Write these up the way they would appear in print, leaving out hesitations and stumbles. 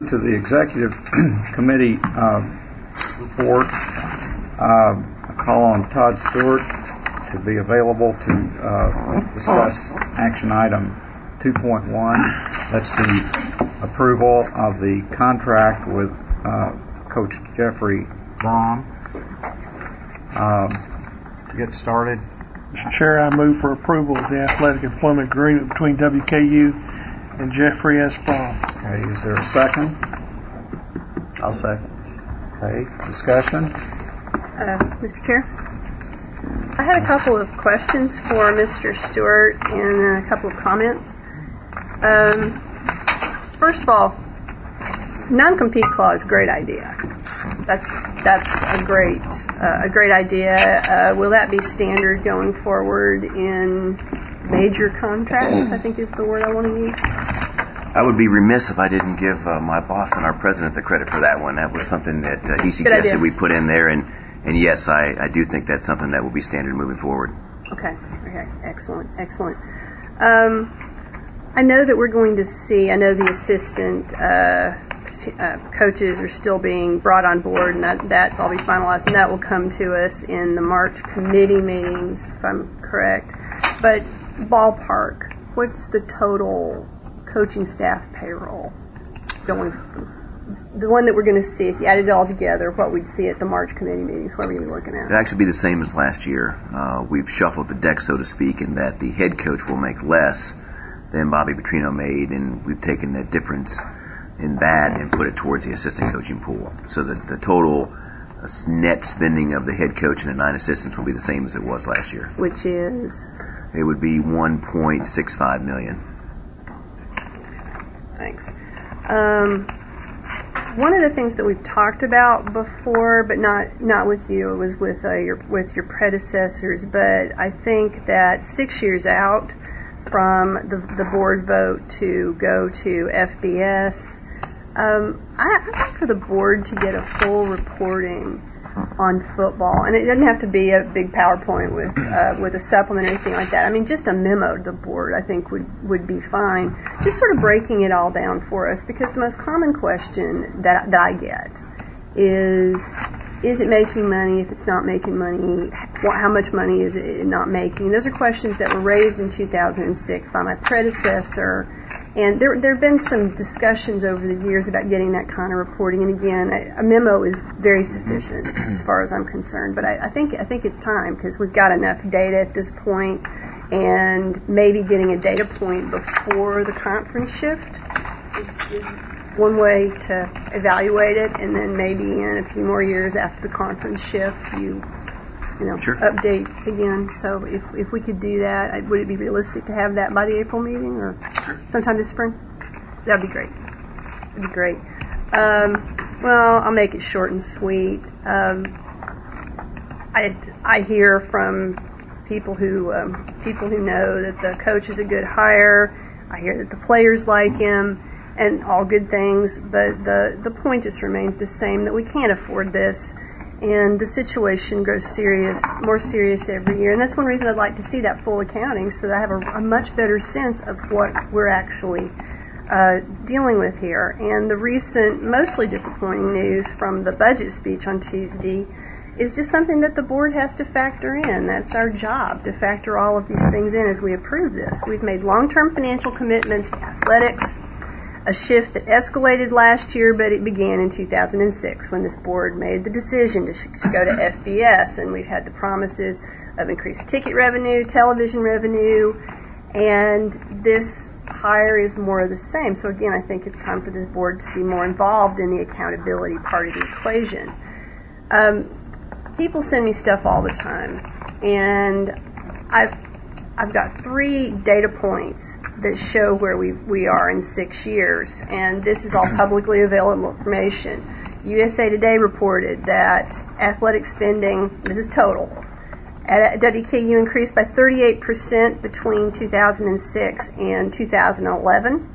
To the Executive Committee report, I call on Todd Stewart to be available to discuss action item 2.1. That's the approval of the contract with Coach Jeffrey Braun. To get started, Mr. Chair, I move for approval of the athletic employment agreement between WKU and Jeffrey S. Braun. Okay, is there a second? I'll second. Okay, discussion? Mr. Chair, I had a couple of questions for Mr. Stewart and a couple of comments. First of all, non-compete clause, great idea. That's a great idea. Will that be standard going forward in major contracts, I think is the word I want to use? I would be remiss if I didn't give my boss and our president the credit for that one. That was something that he suggested we put in there, and yes, I do think that's something that will be standard moving forward. Okay, excellent. I know that we're going to see, I know the assistant coaches are still being brought on board, and that's all be finalized, and that will come to us in the March committee meetings, if I'm correct. But ballpark, what's the total coaching staff payroll going, the one that we're going to see, if you added it all together, what we'd see at the March committee meetings, what are we looking at? It'd actually be the same as last year. We've shuffled the deck, so to speak, in that the head coach will make less than Bobby Petrino made, and we've taken the difference in that and put it towards the assistant coaching pool. So the total net spending of the head coach and the 9 assistants will be the same as it was last year. Which is? It would be $1.65 million. Thanks. One of the things that we've talked about before, but not with you, it was with your predecessors. But I think that 6 years out from the board vote to go to FBS, I'd like for the board to get a full reporting on football, and it doesn't have to be a big PowerPoint with a supplement or anything like that. I mean, just a memo to the board I think would be fine. Just sort of breaking it all down for us, because the most common question that I get is it making money? If it's not making money, how much money is it not making? Those are questions that were raised in 2006 by my predecessor. And there have been some discussions over the years about getting that kind of reporting. And again, a memo is very sufficient as far as I'm concerned. But I think it's time, because we've got enough data at this point, and maybe getting a data point before the conference shift is one way to evaluate it. And then maybe in a few more years after the conference shift, you Sure. update again. So if we could do that, would it be realistic to have that by the April meeting or sometime this spring? That'd be great. Well, I'll make it short and sweet. I hear from people who know that the coach is a good hire. I hear that the players like him, and all good things. But the point just remains the same, that we can't afford this. And the situation grows more serious every year. And that's one reason I'd like to see that full accounting, so that I have a much better sense of what we're actually dealing with here. And the recent, mostly disappointing news from the budget speech on Tuesday is just something that the board has to factor in. That's our job, to factor all of these things in as we approve this. We've made long-term financial commitments to athletics, a shift that escalated last year, but it began in 2006 when this board made the decision to go to FBS, and we've had the promises of increased ticket revenue, television revenue, and this hire is more of the same. So again, I think it's time for this board to be more involved in the accountability part of the equation. People send me stuff all the time, and I've got 3 data points that show where we are in 6 years, and this is all publicly available information. USA Today reported that athletic spending, this is total, at WKU increased by 38% between 2006 and 2011.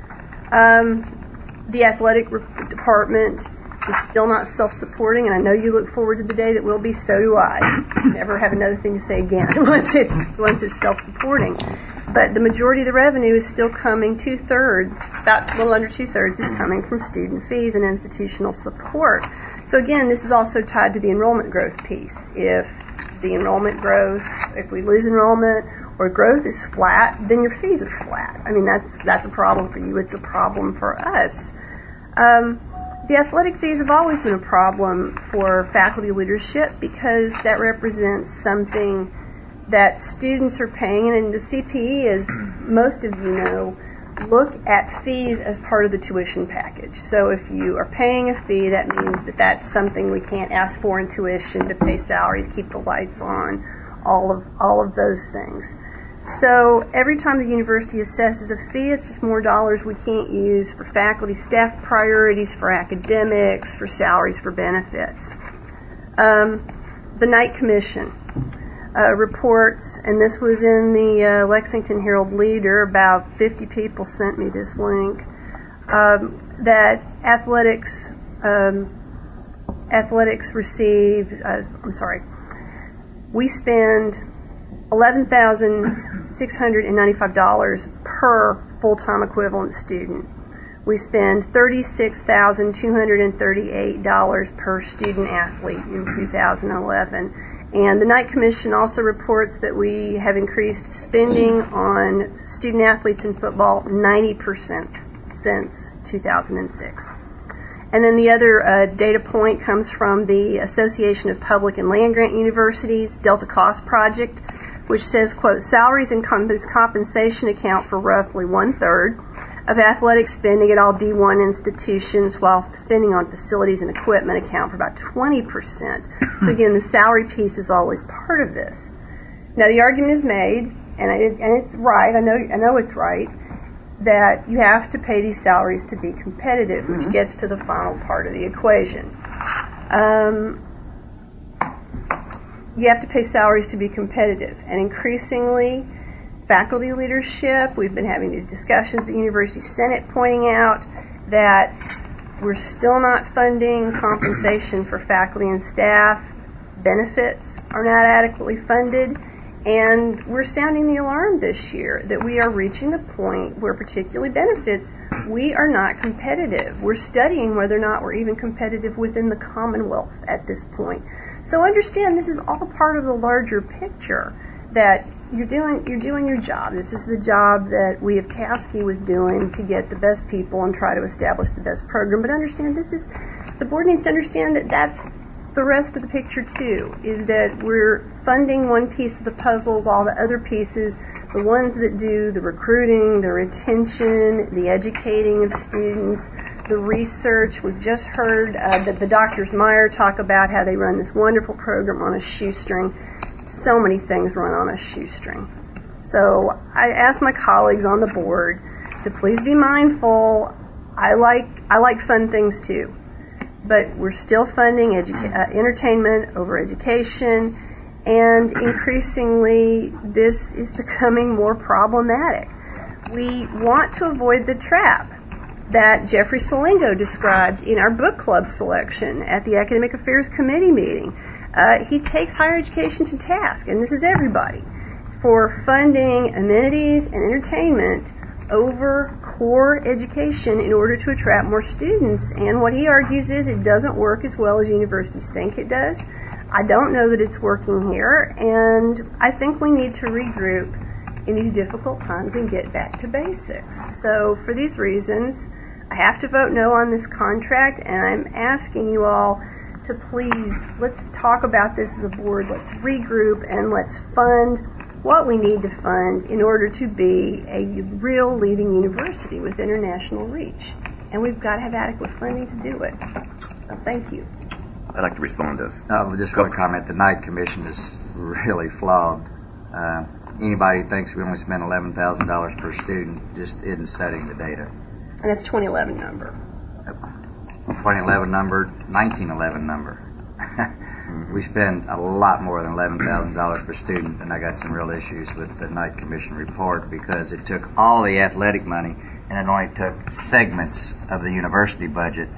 The athletic department is still not self-supporting, and I know you look forward to the day that will be. So do I. Never have another thing to say again once it's self-supporting. But the majority of the revenue is still coming, about a little under 2/3 is coming from student fees and institutional support. So again, this is also tied to the enrollment growth piece. If the enrollment growth, if we lose enrollment or growth is flat, then your fees are flat. I mean, that's a problem for you. It's a problem for us. The athletic fees have always been a problem for faculty leadership because that represents something that students are paying, and the CPE, as most of you know, look at fees as part of the tuition package. So if you are paying a fee, that means that that's something we can't ask for in tuition to pay salaries, keep the lights on, all of those things. So every time the university assesses a fee, it's just more dollars we can't use for faculty, staff priorities, for academics, for salaries, for benefits. The Knight Commission reports, and this was in the Lexington Herald Leader, about 50 people sent me this link, that athletics receive, we spend $11,695 per full-time equivalent student. We spend $36,238 per student athlete in 2011. And the Knight Commission also reports that we have increased spending on student athletes in football 90% since 2006. And then the other data point comes from the Association of Public and Land-Grant Universities Delta Cost Project, which says, quote, salaries and compensation account for roughly 1/3 of athletic spending at all D1 institutions, while spending on facilities and equipment account for about 20%. So again, the salary piece is always part of this. Now the argument is made, and it's right, I know it's right, that you have to pay these salaries to be competitive, which gets to the final part of the equation. You have to pay salaries to be competitive, and increasingly faculty leadership, we've been having these discussions at the University Senate pointing out that we're still not funding compensation for faculty and staff, benefits are not adequately funded, and we're sounding the alarm this year that we are reaching a point where, particularly benefits, we are not competitive. We're studying whether or not we're even competitive within the Commonwealth at this point. So understand this is all part of the larger picture, that you're doing your job. This is the job that we have tasked you with doing to get the best people and try to establish the best program. But understand the board needs to understand that that's the rest of the picture too, is that we're funding one piece of the puzzle while the other pieces, the ones that do the recruiting, the retention, the educating of students, the research. We've just heard that the Drs. Meyer talk about how they run this wonderful program on a shoestring. So many things run on a shoestring. So I ask my colleagues on the board to please be mindful. I like fun things too, but we're still funding entertainment over education, and increasingly this is becoming more problematic. We want to avoid the trap that Jeffrey Salingo described in our book club selection at the Academic Affairs Committee meeting. He takes higher education to task, and this is everybody, for funding amenities and entertainment over core education in order to attract more students. And what he argues is it doesn't work as well as universities think it does. I don't know that it's working here, and I think we need to regroup in these difficult times and get back to basics. So for these reasons, I have to vote no on this contract, and I'm asking you all to please, let's talk about this as a board, let's regroup, and let's fund what we need to fund in order to be a real leading university with international reach. And we've got to have adequate funding to do it. So thank you. I'd like to respond to this. Just want to comment, the Knight Commission is really flawed. Anybody who thinks we only spend $11,000 per student just isn't studying the data. And that's 2011 number. 2011 number, 1911 number. We spend a lot more than $11,000 per student, and I got some real issues with the Knight Commission report because it took all the athletic money and it only took segments of the university budget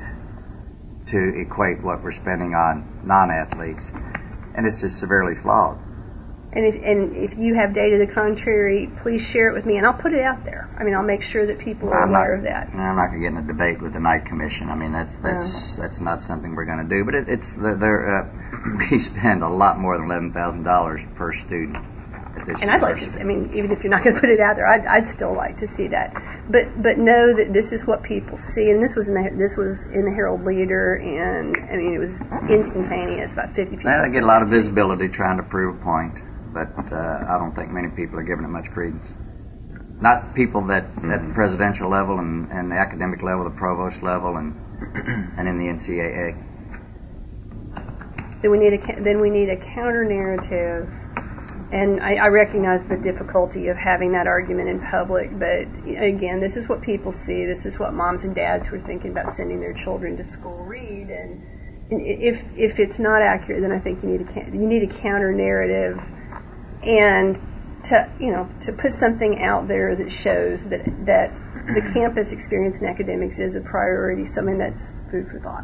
to equate what we're spending on non-athletes, and it's just severely flawed. And if you have data to the contrary, please share it with me, and I'll put it out there. I mean, I'll make sure that people are aware of that. I'm not going to get in a debate with the Knight Commission. I mean, that's not something we're going to do. But we spend a lot more than $11,000 per student at this And I'd like to see, I mean, even if you're not going to put it out there, I'd still like to see that. But know that this is what people see, and this was in the Herald Leader, and I mean, it was instantaneous. About 50 people. Well, they get a lot of visibility trying to prove a point. But I don't think many people are giving it much credence. Not people that at the presidential level and the academic level, the provost level, and in the NCAA. Then we need a counter narrative, and I recognize the difficulty of having that argument in public. But again, this is what people see. This is what moms and dads who are thinking about sending their children to school read. And if it's not accurate, then I think you need a counter narrative. And to put something out there that shows that the campus experience in academics is a priority, something that's food for thought.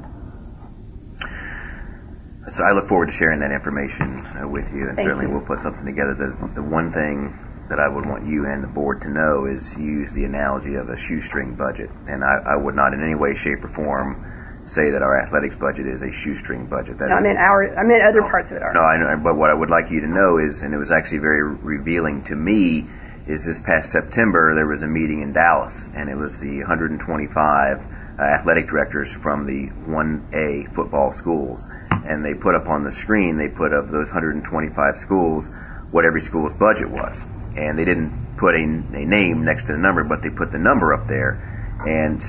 So I look forward to sharing that information with you, and certainly we'll put something together. The one thing that I would want you and the board to know is use the analogy of a shoestring budget, and I would not in any way, shape, or form say that our athletics budget is a shoestring budget. I meant other parts of it are. No, I know, but what I would like you to know is, and it was actually very revealing to me, is this past September there was a meeting in Dallas, and it was the 125 athletic directors from the 1A football schools, and they put up on the screen, they put up those 125 schools, what every school's budget was. And they didn't put a name next to the number, but they put the number up there. And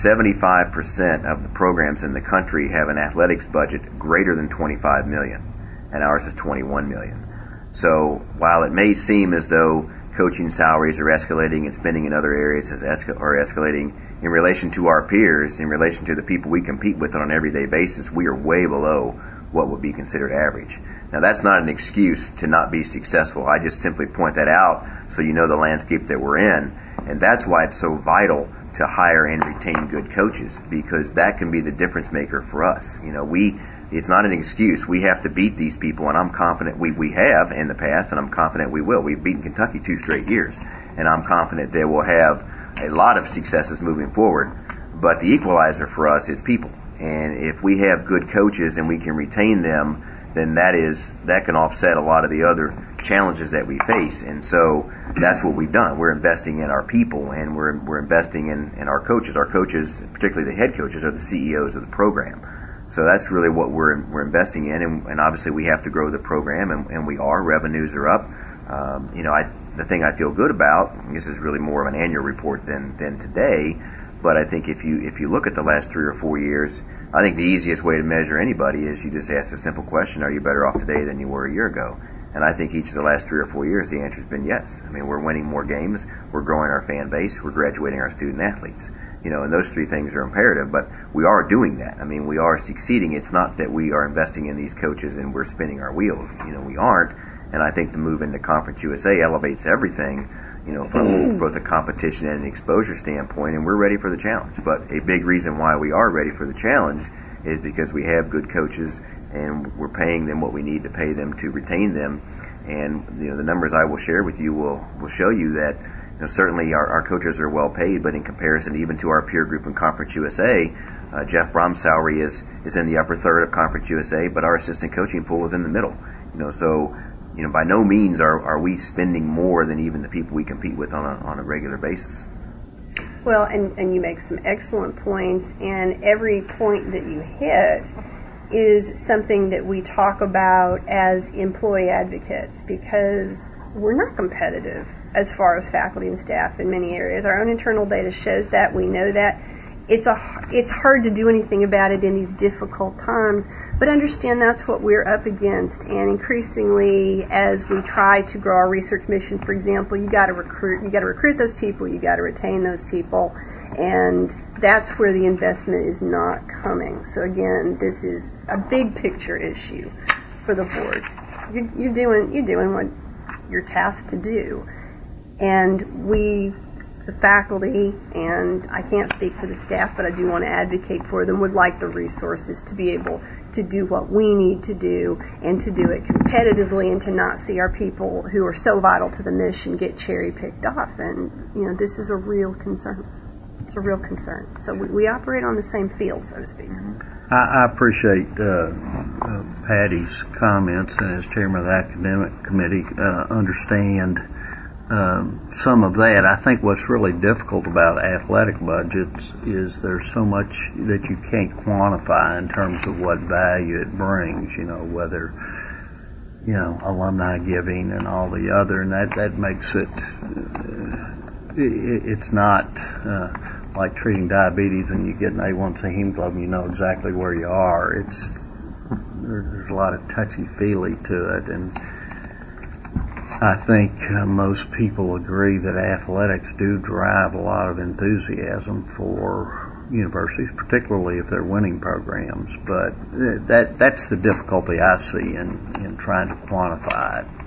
75% of the programs in the country have an athletics budget greater than $25 million, and ours is $21 million. So while it may seem as though coaching salaries are escalating and spending in other areas are escalating in relation to our peers, in relation to the people we compete with on an everyday basis, we are way below what would be considered average. Now, that's not an excuse to not be successful. I just simply point that out so you know the landscape that we're in, and that's why it's so vital to hire and retain good coaches, because that can be the difference maker for us. It's not an excuse. We have to beat these people, and I'm confident we have in the past, and I'm confident we will. We've beaten Kentucky 2 straight years, and I'm confident that we'll have a lot of successes moving forward. But the equalizer for us is people, and if we have good coaches and we can retain them, then that can offset a lot of the other challenges that we face. And so that's what we've done. We're investing in our people, and we're investing in our coaches. Our coaches, particularly the head coaches, are the CEOs of the program. So that's really what we're investing in, and obviously we have to grow the program, and we are. Revenues are up. The thing I feel good about, and this is really more of an annual report than today, but I think if you look at the last 3 or 4 years, I think the easiest way to measure anybody is you just ask a simple question: are you better off today than you were a year ago? And I think each of the last 3 or 4 years, the answer's been yes. I mean, we're winning more games, we're growing our fan base, we're graduating our student athletes. And those 3 things are imperative, but we are doing that. I mean, we are succeeding. It's not that we are investing in these coaches and we're spinning our wheels. We aren't. And I think the move into Conference USA elevates everything, from both a competition and an exposure standpoint, and we're ready for the challenge. But a big reason why we are ready for the challenge is because we have good coaches, and we're paying them what we need to pay them to retain them. And, the numbers I will share with you will show you that certainly our coaches are well paid, but in comparison even to our peer group in Conference USA, Jeff Brom's salary is in the upper third of Conference USA, but our assistant coaching pool is in the middle. So by no means are we spending more than even the people we compete with on a regular basis. Well, and you make some excellent points, and every point that you hit is something that we talk about as employee advocates, because we're not competitive as far as faculty and staff in many areas. Our own internal data shows that. We know that. It's hard to do anything about it in these difficult times, but understand that's what we're up against. And increasingly, as we try to grow our research mission, for example, you got to recruit those people, you got to retain those people, and that's where the investment is not coming. So again, this is a big picture issue for the board. You're doing what you're tasked to do, and we the faculty, and I can't speak for the staff, but I do want to advocate for them, would like the resources to be able to do what we need to do and to do it competitively and to not see our people who are so vital to the mission get cherry picked off. And, this is a real concern. It's a real concern. So we operate on the same field, so to speak. I appreciate Patty's comments, and as chairman of the academic committee, understand some of that. I think what's really difficult about athletic budgets is there's so much that you can't quantify in terms of what value it brings, whether, alumni giving and all the other, and that makes it, it's not like treating diabetes and you get an A1C hemoglobin, you know exactly where you are. There's a lot of touchy-feely to it, and I think most people agree that athletics do drive a lot of enthusiasm for universities, particularly if they're winning programs. But that's the difficulty I see in trying to quantify it.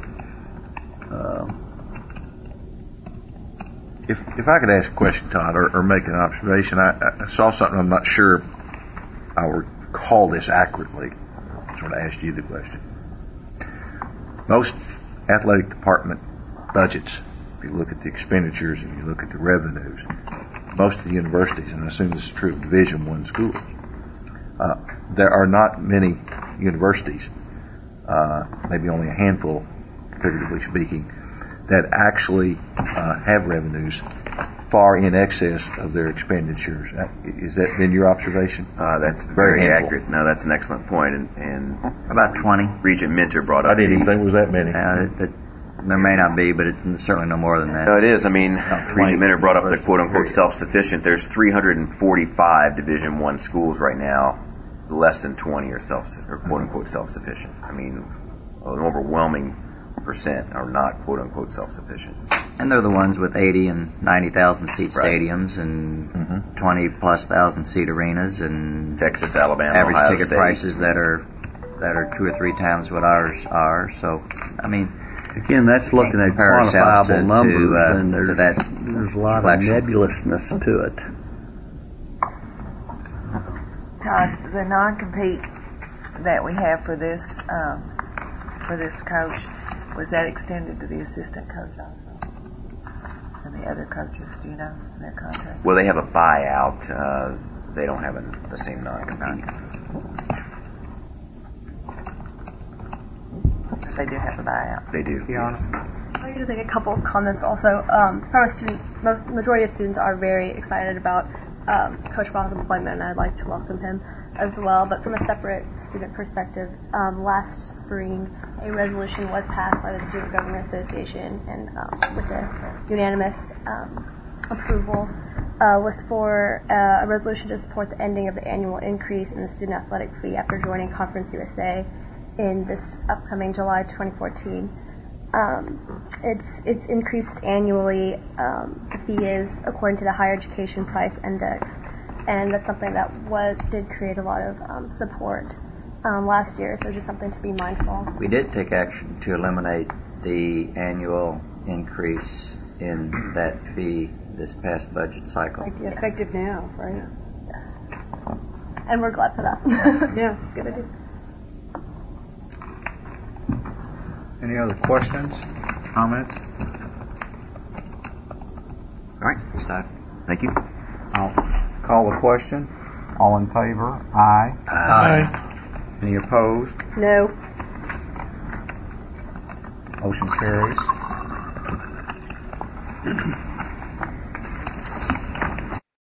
If I could ask a question, Todd, or make an observation, I saw something. I'm not sure I will recall this accurately. So I asked you the question. Most athletic department budgets, if you look at the expenditures and you look at the revenues, most of the universities, and I assume this is true of Division I schools, there are not many universities, maybe only a handful, figuratively speaking, that actually have revenues far in excess of their expenditures. Is that been your observation? That's very accurate. No, that's an excellent point. And About 20. Regent Minter brought up I didn't even think it was that many. There may not be, but it's certainly no more than that. No, it is. I mean, Regent Minter brought up the quote-unquote self-sufficient. There's 345 Division I schools right now. Less than 20 are quote-unquote self-sufficient. I mean, an overwhelming percent are not quote-unquote self-sufficient. And they're the ones with 80 and 90,000 seat stadiums and 20 plus thousand seat arenas and Texas, Alabama, average Ohio ticket State. prices that are 2 or 3 times what ours are. So, I mean, Again, that's looking at compare ourselves quantifiable numbers, and to there's that a lot collection. of nebulousness to it. Todd, the non-compete that we have for this coach, was that extended to the assistant coach also? And the other coaches, do you know, in their contract? Well, they have a buyout. They don't have the same non-compete. They do have a buyout. They do. Kiana? I'd like to make a couple of comments also. From a student, majority of students are very excited about Coach Brown's appointment, and I'd like to welcome him as well. But from a separate student perspective, last spring a resolution was passed by the Student Government Association, and with a unanimous approval was for a resolution to support the ending of the annual increase in the student athletic fee after joining Conference USA in this upcoming July 2014. It's increased annually. The fee is according to the Higher Education Price Index, and that's something that did create a lot of support last year. So just something to be mindful. We did take action to eliminate the annual increase in that fee this past budget cycle. Effective now, right? Yes. And we're glad for that. Yeah, it's a good idea. Any other questions, comments? All right. Start. Thank you. I'll call the question. All in favor? Aye. Aye. Any opposed? No. Motion carries.